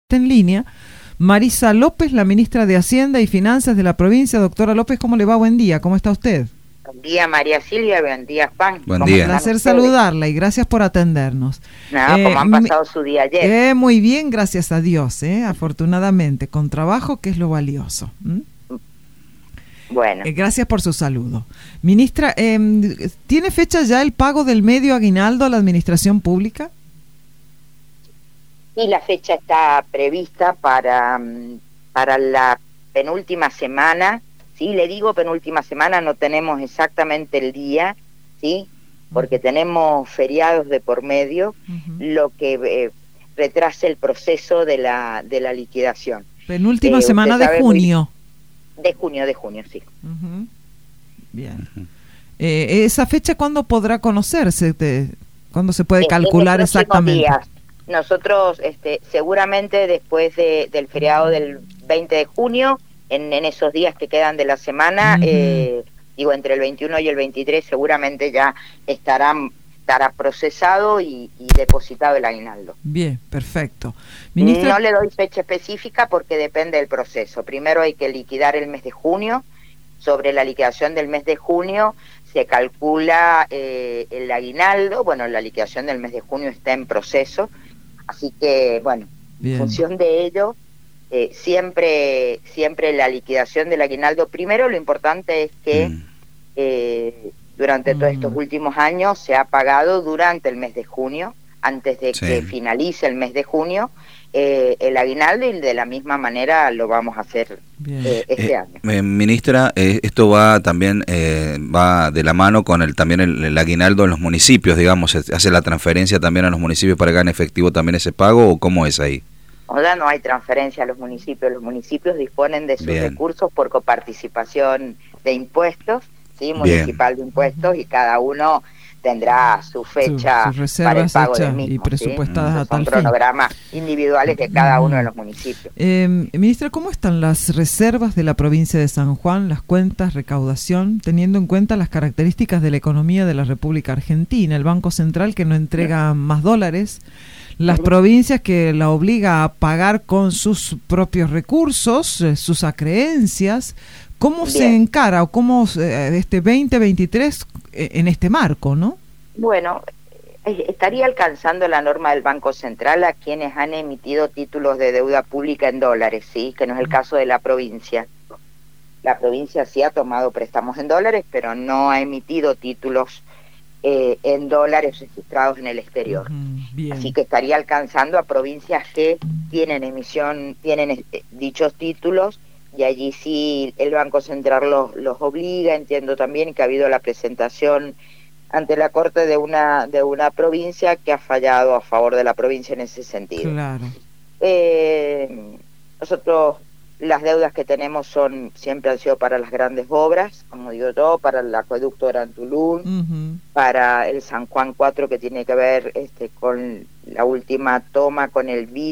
En línea, Marisa López, la ministra de Hacienda y Finanzas de la provincia. Doctora López, ¿cómo le va? Buen día, ¿cómo está usted? Buen día, María Silvia, buen día, Juan. Buen día. Un placer saludarla y gracias por atendernos. ¿Cómo han pasado su día ayer? Muy bien, gracias a Dios, afortunadamente, con trabajo, que es lo valioso. Bueno. Gracias por su saludo. Ministra, ¿tiene fecha ya el pago del medio aguinaldo a la administración pública? Y la fecha está prevista para la penúltima semana. Sí, le digo penúltima semana, no tenemos exactamente el día, ¿sí? Porque tenemos feriados de por medio, lo que retrasa el proceso de la liquidación. Penúltima semana de junio. De junio, sí. Bien. ¿Esa fecha cuándo podrá conocerse? ¿Cuándo se puede calcular exactamente? Días. Nosotros seguramente después del feriado del 20 de junio, en esos días que quedan de la semana, entre el 21 y el 23 seguramente ya estará procesado y depositado el aguinaldo. Bien, perfecto. Ministra... No le doy fecha específica porque depende del proceso. Primero hay que liquidar el mes de junio. Sobre la liquidación del mes de junio se calcula el aguinaldo. Bueno, la liquidación del mes de junio está en proceso. Así que, bueno, bien. En función de ello, siempre la liquidación del aguinaldo, primero lo importante es que durante todos estos últimos años se ha pagado durante el mes de junio, antes de que finalice el mes de junio, el aguinaldo, y de la misma manera lo vamos a hacer este año. Ministra, esto va también va de la mano con el aguinaldo en los municipios, digamos, ¿se hace la transferencia también a los municipios para que hagan efectivo también ese pago, o cómo es ahí? Ahora no hay transferencia a los municipios disponen de sus recursos por coparticipación de impuestos, ¿sí? Municipal de impuestos, y cada uno tendrá su fecha para el pago del mismo, y presupuestadas a tal fin. Son cronogramas individuales de cada uno de los municipios. Ministra, ¿cómo están las reservas de la provincia de San Juan, las cuentas, recaudación, teniendo en cuenta las características de la economía de la República Argentina, el Banco Central que no entrega más dólares, las provincias que la obliga a pagar con sus propios recursos, sus acreencias? ¿Cómo se encara o cómo este 2023 en este marco, no? Bueno, estaría alcanzando la norma del Banco Central a quienes han emitido títulos de deuda pública en dólares, ¿sí? Que no es el caso de la provincia. La provincia sí ha tomado préstamos en dólares, pero no ha emitido títulos en dólares registrados en el exterior. Así que estaría alcanzando a provincias que tienen dichos títulos, y allí sí el Banco Central los obliga. Entiendo también que ha habido la presentación ante la Corte de una provincia que ha fallado a favor de la provincia en ese sentido. Claro. Nosotros las deudas que tenemos siempre han sido para las grandes obras, como digo yo, para el acueducto Gran Tulum, para el San Juan 4 que tiene que ver con la última toma, con el BID,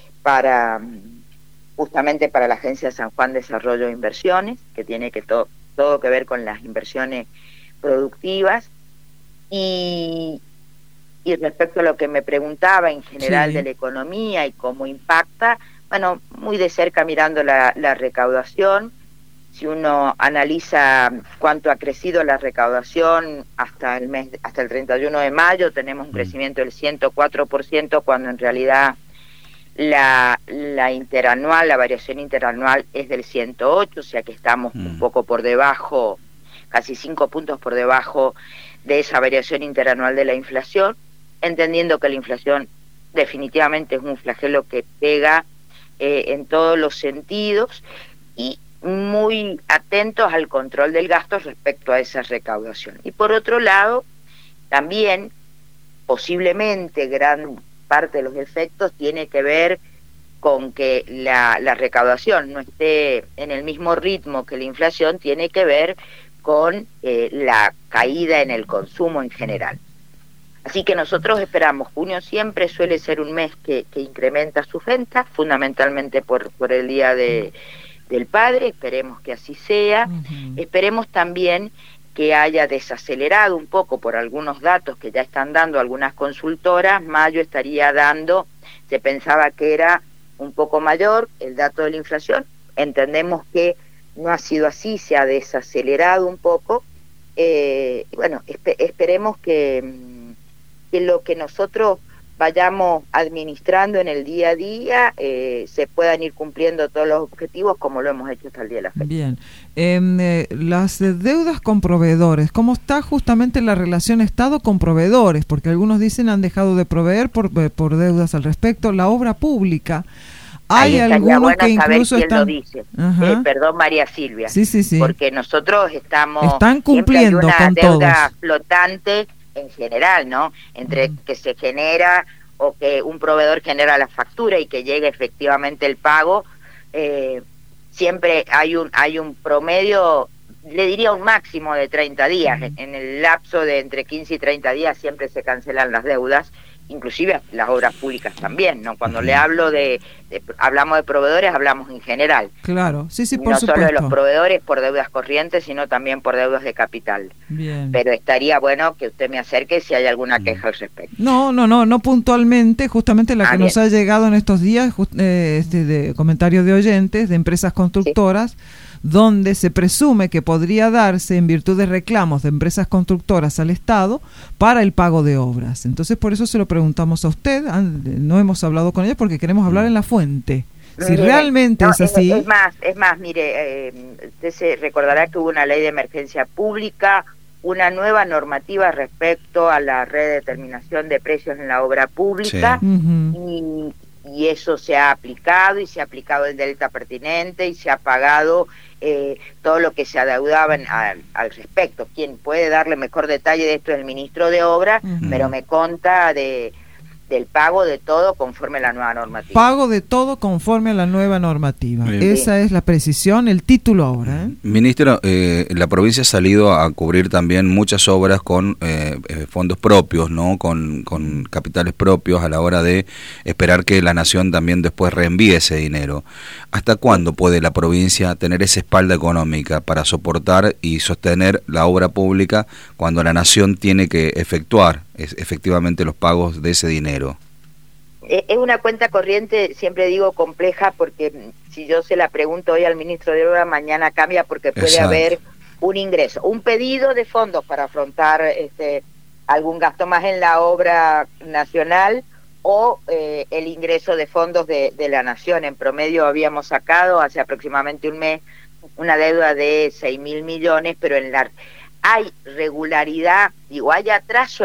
justamente para la Agencia San Juan Desarrollo e Inversiones, que tiene todo que ver con las inversiones productivas. Y respecto a lo que me preguntaba en general de la economía y cómo impacta, bueno, muy de cerca mirando la recaudación. Si uno analiza cuánto ha crecido la recaudación hasta el 31 de mayo, tenemos un crecimiento del 104%, cuando en realidad la interanual, la variación interanual es del 108, o sea que estamos un poco por debajo, casi 5 puntos por debajo de esa variación interanual de la inflación, entendiendo que la inflación definitivamente es un flagelo que pega en todos los sentidos, y muy atentos al control del gasto respecto a esa recaudación. Y por otro lado, también posiblemente gran parte de los efectos tiene que ver con que la recaudación no esté en el mismo ritmo que la inflación, tiene que ver con la caída en el consumo en general. Así que nosotros esperamos, junio siempre suele ser un mes que incrementa sus ventas, fundamentalmente por el Día del Padre, esperemos que así sea. Esperemos también que haya desacelerado un poco por algunos datos que ya están dando algunas consultoras. Mayo estaría dando, se pensaba que era un poco mayor el dato de la inflación. Entendemos que no ha sido así, se ha desacelerado un poco. Bueno, esperemos que lo que nosotros vayamos administrando en el día a día se puedan ir cumpliendo todos los objetivos como lo hemos hecho hasta el día de la fecha. Bien. Las deudas con proveedores, ¿cómo está justamente la relación Estado con proveedores? Porque algunos dicen han dejado de proveer por deudas al respecto. La obra pública, hay algunos bueno que incluso quién están... lo dice. Perdón, María Silvia. Sí. Porque nosotros están cumpliendo hay una con deuda todos. flotante en general, ¿no? Entre que se genera o que un proveedor genera la factura y que llegue efectivamente el pago, siempre hay un promedio, le diría un máximo de 30 días. En el lapso de entre 15 y 30 días siempre se cancelan las deudas, inclusive las obras públicas también, ¿no? Cuando le hablo hablamos de proveedores, hablamos en general. Claro, sí, por no supuesto. solo de los proveedores por deudas corrientes, sino también por deudas de capital. Bien. Pero estaría bueno que usted me acerque si hay alguna queja al respecto. No puntualmente, justamente la que nos ha llegado en estos días, de comentarios de oyentes, de empresas constructoras, sí, donde se presume que podría darse en virtud de reclamos de empresas constructoras al Estado para el pago de obras. Entonces, por eso se lo preguntamos a usted. No hemos hablado con ella porque queremos hablar en la fuente. Si realmente es así... Es más, mire, usted se recordará que hubo una ley de emergencia pública, una nueva normativa respecto a la redeterminación de precios en la obra pública, sí. Y eso se ha aplicado, y se ha aplicado el delta pertinente, y se ha pagado todo lo que se adeudaba al respecto. Quien puede darle mejor detalle de esto es el ministro de Obras, pero me consta del pago de todo conforme a la nueva normativa. Pago de todo conforme a la nueva normativa. Bien. Esa es la precisión, el título ahora. Ministro, la provincia ha salido a cubrir también muchas obras con fondos propios, ¿no? Con capitales propios a la hora de esperar que la nación también después reenvíe ese dinero. ¿Hasta cuándo puede la provincia tener esa espalda económica para soportar y sostener la obra pública cuando la nación tiene que efectuar efectivamente los pagos de ese dinero? Es una cuenta corriente, siempre digo compleja, porque si yo se la pregunto hoy al ministro de Obras, mañana cambia, porque puede haber un ingreso, un pedido de fondos para afrontar algún gasto más en la obra nacional, o el ingreso de fondos de la nación. En promedio habíamos sacado hace aproximadamente un mes una deuda de 6.000 millones, pero hay regularidad, hay atraso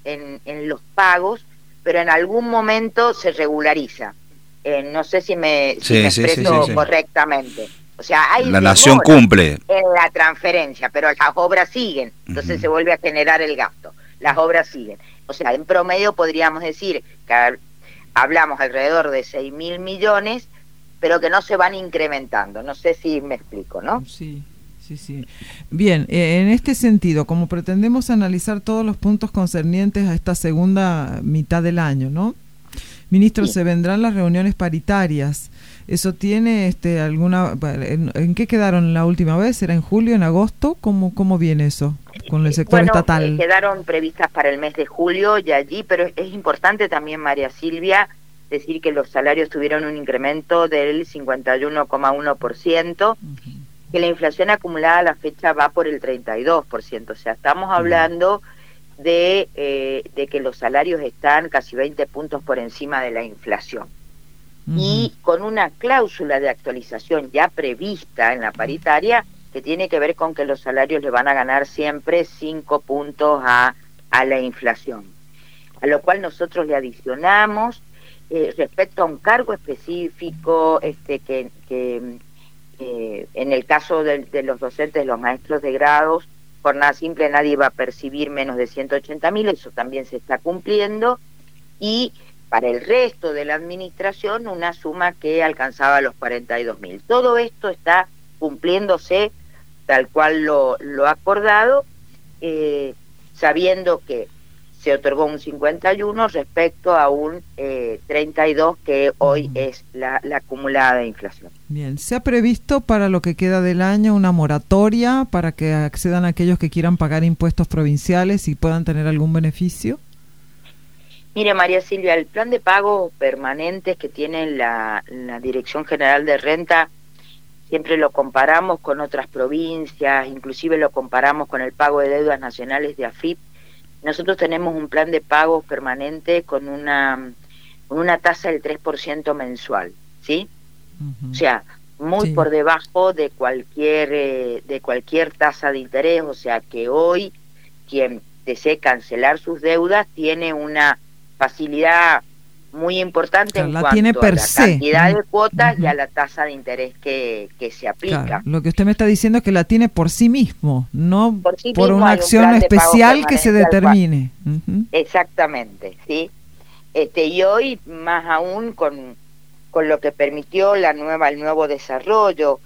en los pagos, pero en algún momento se regulariza. No sé si me expreso correctamente. O sea, hay la nación cumple en la transferencia, pero las obras siguen, entonces se vuelve a generar el gasto. Las obras siguen. O sea, en promedio podríamos decir que hablamos alrededor de 6.000 millones, pero que no se van incrementando. No sé si me explico, ¿no? Sí. Bien, en este sentido, como pretendemos analizar todos los puntos concernientes a esta segunda mitad del año, ¿no? Ministro, sí, se vendrán las reuniones paritarias. ¿Eso tiene alguna... ¿En qué quedaron la última vez? ¿Era en julio, en agosto? ¿Cómo viene eso con el sector estatal? Quedaron previstas para el mes de julio y allí, pero es importante también, María Silvia, decir que los salarios tuvieron un incremento del 51,1%, que la inflación acumulada a la fecha va por el 32%. O sea, estamos hablando de que los salarios están casi 20 puntos por encima de la inflación. Y con una cláusula de actualización ya prevista en la paritaria, que tiene que ver con que los salarios le van a ganar siempre 5 puntos a la inflación. A lo cual nosotros le adicionamos respecto a un cargo específico que en el caso de los docentes, los maestros de grados, jornada simple, nadie va a percibir menos de 180.000, eso también se está cumpliendo, y para el resto de la administración una suma que alcanzaba los 42.000. Todo esto está cumpliéndose tal cual lo acordado, sabiendo que se otorgó un 51 respecto a un 32 que hoy es la acumulada de inflación. Bien, ¿se ha previsto para lo que queda del año una moratoria para que accedan aquellos que quieran pagar impuestos provinciales y puedan tener algún beneficio? Mire, María Silvia, el plan de pago permanentes que tiene la Dirección General de Renta, siempre lo comparamos con otras provincias, inclusive lo comparamos con el pago de deudas nacionales de AFIP. Nosotros tenemos un plan de pago permanente con una tasa del 3% mensual, ¿sí? O sea, muy por debajo de cualquier tasa de interés, o sea que hoy quien desee cancelar sus deudas tiene una facilidad muy importante en cuanto tiene per a la se. cantidad de cuotas y a la tasa de interés que se aplica. Claro, lo que usted me está diciendo es que la tiene por sí mismo, no por una hay acción especial que se determine. Exactamente, ¿sí? Y hoy más aún con lo que permitió el nuevo desarrollo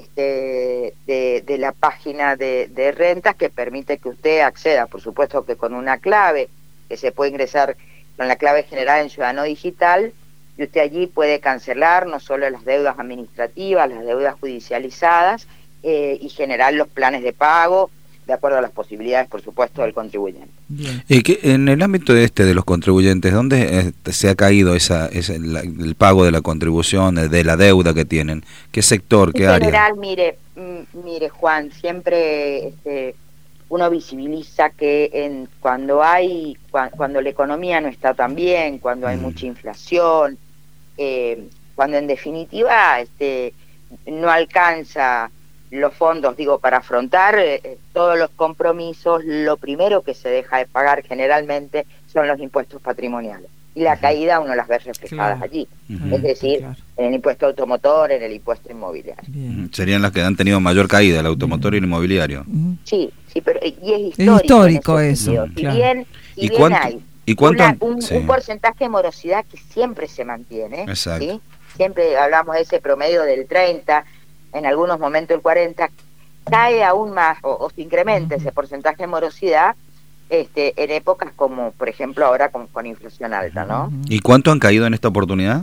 de la página de rentas, que permite que usted acceda, por supuesto que con una clave que se puede ingresar con la clave general en Ciudadano Digital, y usted allí puede cancelar no solo las deudas administrativas, las deudas judicializadas, y generar los planes de pago de acuerdo a las posibilidades, por supuesto, del contribuyente. Y que en el ámbito de los contribuyentes, ¿dónde se ha caído el pago de la contribución, de la deuda que tienen? ¿Qué sector, qué área? En general, mire Juan, siempre uno visibiliza que cuando la economía no está tan bien, cuando hay mucha inflación, cuando en definitiva no alcanza los fondos, para afrontar todos los compromisos, lo primero que se deja de pagar generalmente son los impuestos patrimoniales. Y la caída uno las ve reflejadas allí. Es decir, en el impuesto automotor, en el impuesto inmobiliario. Serían las que han tenido mayor caída, el automotor y el inmobiliario. Sí, pero y es histórico eso. Si bien hay un porcentaje de morosidad que siempre se mantiene, ¿sí? Siempre hablamos de ese promedio del 30%, en algunos momentos el 40%, cae aún más o se incrementa ese porcentaje de morosidad en épocas como, por ejemplo, ahora con inflación alta, ¿no? ¿Y cuánto han caído en esta oportunidad?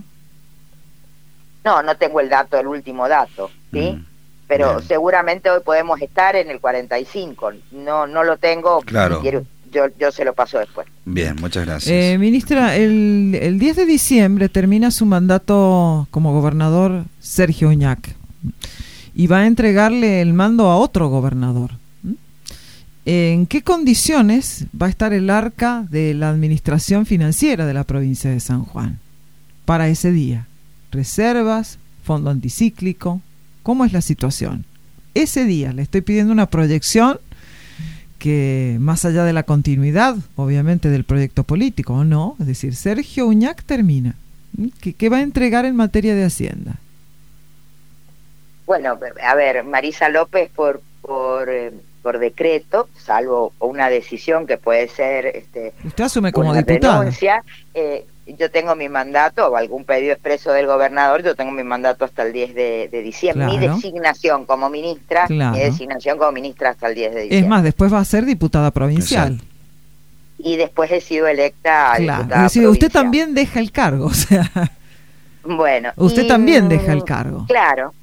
No tengo el último dato, ¿sí? Pero bien, seguramente hoy podemos estar en el 45%. No lo tengo, claro. Yo se lo paso después. Bien, muchas gracias. Ministra, el 10 de diciembre termina su mandato como gobernador Sergio Uñac y va a entregarle el mando a otro gobernador. ¿En qué condiciones va a estar el arca de la administración financiera de la provincia de San Juan para ese día? ¿Reservas? ¿Fondo anticíclico? ¿Cómo es la situación? Ese día le estoy pidiendo una proyección que, más allá de la continuidad, obviamente, del proyecto político, ¿o no? Es decir, Sergio Uñac termina. ¿Qué va a entregar en materia de Hacienda? Bueno, a ver, Marisa López por decreto, salvo una decisión que puede ser usted asume como diputada. Renuncia, yo tengo mi mandato, o algún pedido expreso del gobernador, yo tengo mi mandato hasta el 10 de diciembre. Claro. Mi designación como ministra, hasta el 10 de diciembre. Es más, después va a ser diputada provincial. Exacto. Y después he sido electa diputada es decir, usted también deja el cargo, o sea. Bueno. Usted también deja el cargo. Claro.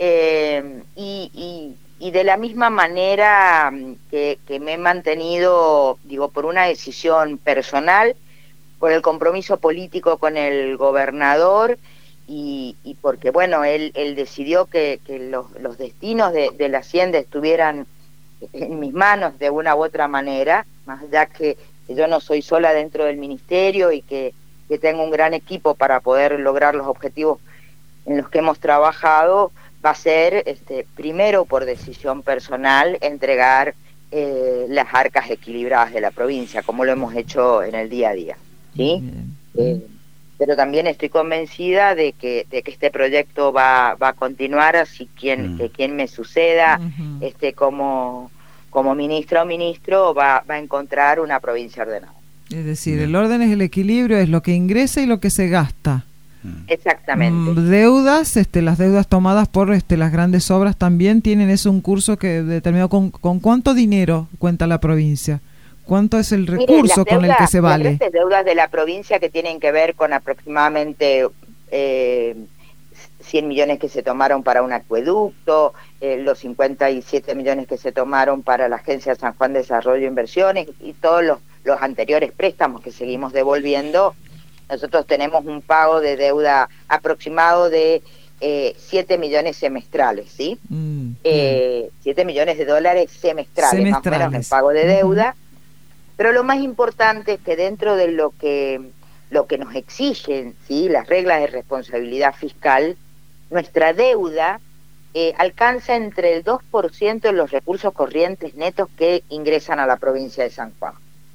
Y de la misma manera que me he mantenido, por una decisión personal, por el compromiso político con el gobernador y porque, bueno, él decidió que los destinos de la Hacienda estuvieran en mis manos de una u otra manera, más allá que yo no soy sola dentro del ministerio y que tengo un gran equipo para poder lograr los objetivos en los que hemos trabajado. Va a ser, primero por decisión personal, entregar las arcas equilibradas de la provincia, como lo hemos hecho en el día a día, ¿sí? Pero también estoy convencida de que este proyecto va a continuar, así que quien me suceda como ministra o ministro va a encontrar una provincia ordenada. Es decir, el orden es el equilibrio, es lo que ingresa y lo que se gasta. Exactamente. Deudas, las deudas tomadas por las grandes obras también tienen un curso que determinado con cuánto dinero cuenta la provincia, cuánto es el recurso con el que se vale. Las deudas de la provincia que tienen que ver con aproximadamente 100 millones que se tomaron para un acueducto, los 57 millones que se tomaron para la Agencia San Juan de Desarrollo e Inversiones y todos los anteriores préstamos que seguimos devolviendo, nosotros tenemos un pago de deuda aproximado de 7 millones semestrales, ¿sí? 7 millones de dólares semestrales, más o menos en pago de deuda. Pero lo más importante es que dentro de lo que nos exigen, ¿sí?, las reglas de responsabilidad fiscal, nuestra deuda alcanza entre el 2% de los recursos corrientes netos que ingresan a la provincia de San Juan.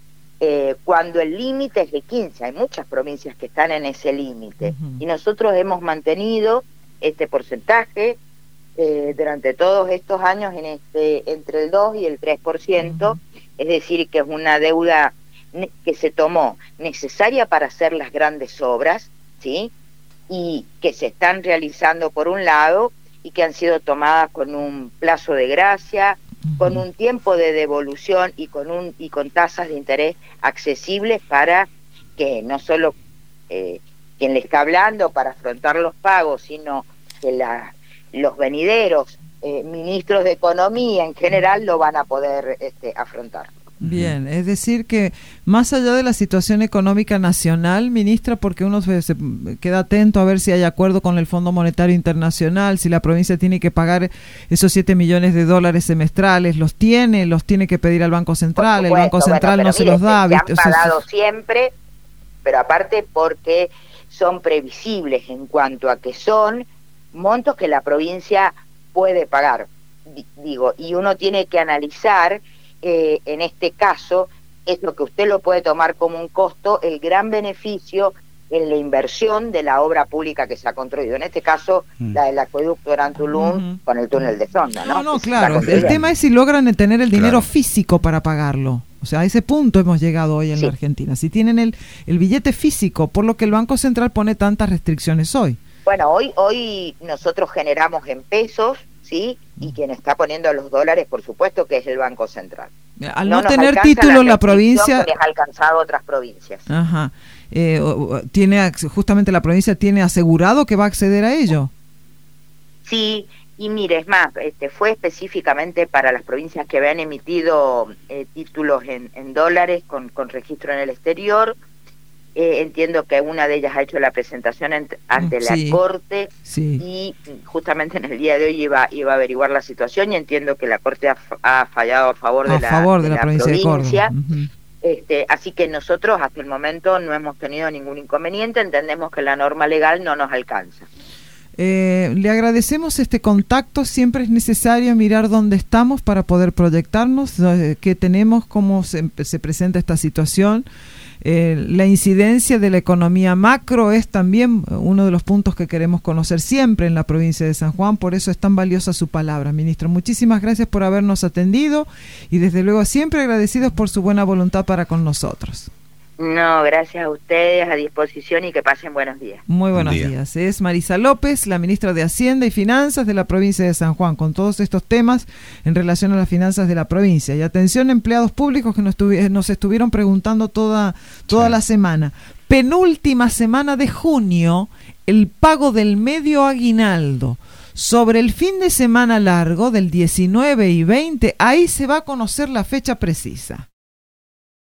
Cuando el límite es de 15, hay muchas provincias que están en ese límite, y nosotros hemos mantenido este porcentaje durante todos estos años entre el 2 y el 3%, es decir, que es una deuda que se tomó necesaria para hacer las grandes obras, ¿sí?, y que se están realizando por un lado, y que han sido tomadas con un plazo de gracia, con un tiempo de devolución y con tasas de interés accesibles para que no solo quien le está hablando para afrontar los pagos, sino que los venideros ministros de Economía en general lo van a poder afrontar. Bien, es decir que más allá de la situación económica nacional, ministra, porque uno se queda atento a ver si hay acuerdo con el Fondo Monetario Internacional, si la provincia tiene que pagar esos 7 millones de dólares semestrales, los tiene que pedir al Banco Central, el Banco Central no se los da. Se han pagado siempre, pero aparte porque son previsibles en cuanto a que son montos que la provincia puede pagar, digo, y uno tiene que analizar en este caso, es lo que usted lo puede tomar como un costo, el gran beneficio en la inversión de la obra pública que se ha construido. En este caso, la del acueducto Gran Tulum con el túnel de Sonda, ¿no? No, claro. El tema es si logran tener el dinero físico para pagarlo. O sea, a ese punto hemos llegado hoy en la Argentina. Si tienen el billete físico, por lo que el Banco Central pone tantas restricciones hoy. Bueno, hoy nosotros generamos en pesos, ¿sí? Y quien está poniendo los dólares, por supuesto, que es el Banco Central. Al no tener título la provincia, que les ha alcanzado otras provincias. Ajá. Justamente la provincia tiene asegurado que va a acceder a ello. Sí, y mire, es más, fue específicamente para las provincias que habían emitido títulos en dólares con registro en el exterior. Entiendo que una de ellas ha hecho la presentación ante la Corte y justamente en el día de hoy iba a averiguar la situación, y entiendo que la Corte ha fallado a favor de la provincia de Córdoba. Así que nosotros hasta el momento no hemos tenido ningún inconveniente, entendemos que la norma legal no nos alcanza. Le agradecemos este contacto, siempre es necesario mirar dónde estamos para poder proyectarnos, qué tenemos, cómo se presenta esta situación. La incidencia de la economía macro es también uno de los puntos que queremos conocer siempre en la provincia de San Juan, por eso es tan valiosa su palabra, ministro. Muchísimas gracias por habernos atendido y desde luego siempre agradecidos por su buena voluntad para con nosotros. No, gracias a ustedes, a disposición, y que pasen buenos días. Muy buenos días. Es Marisa López, la ministra de Hacienda y Finanzas de la provincia de San Juan, con todos estos temas en relación a las finanzas de la provincia. Y atención, empleados públicos que nos estuvieron preguntando toda la semana. Penúltima semana de junio, el pago del medio aguinaldo. Sobre el fin de semana largo del 19 y 20, ahí se va a conocer la fecha precisa.